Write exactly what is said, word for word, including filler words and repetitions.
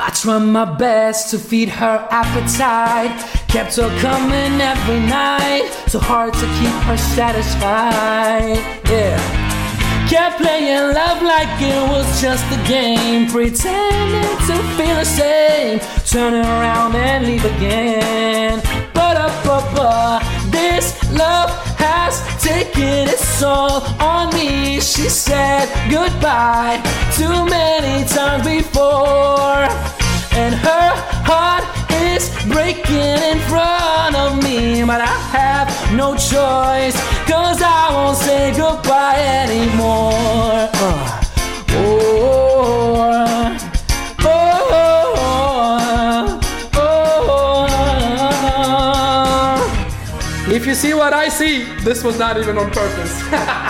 I tried my best to feed her appetite, kept her coming every night, so hard to keep her satisfied, yeah. Kept playing love like it was just a game, pretending to feel the same, turning around and leave again. But up, up, up, this love has taken its toll on me. She said goodbye too many times before, and her heart is breaking in front of me. But I have no choice, cause I won't say goodbye anymore. uh. Oh, oh, oh, oh. If you see what I see, this was not even on purpose.